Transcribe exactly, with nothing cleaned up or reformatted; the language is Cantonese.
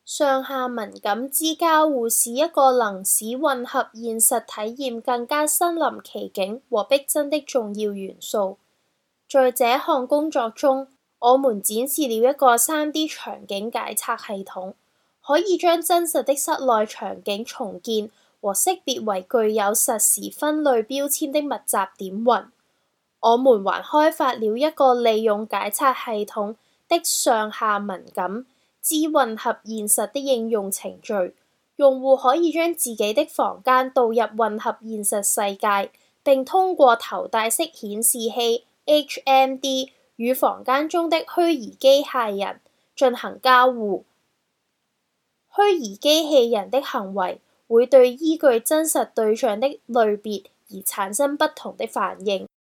上下文感之交互是一個能使混合現實體驗更加身臨其境和逼真的重要元素。在這項工作中，我們展示了一個 三 D 場景解測系統，可以將真實的室內場景重建和識別為具有實時分類標籤的密集點雲。我們還開發了一個利用解測系統的上下文感之混合現實的應用程序，用戶可以將自己的房間導入混合現實世界，並通過頭戴式顯示器 H M D 與房間中的虛擬機械人進行交互。虛擬機器人的行為會對依據真實對象的類別而產生不同的反應。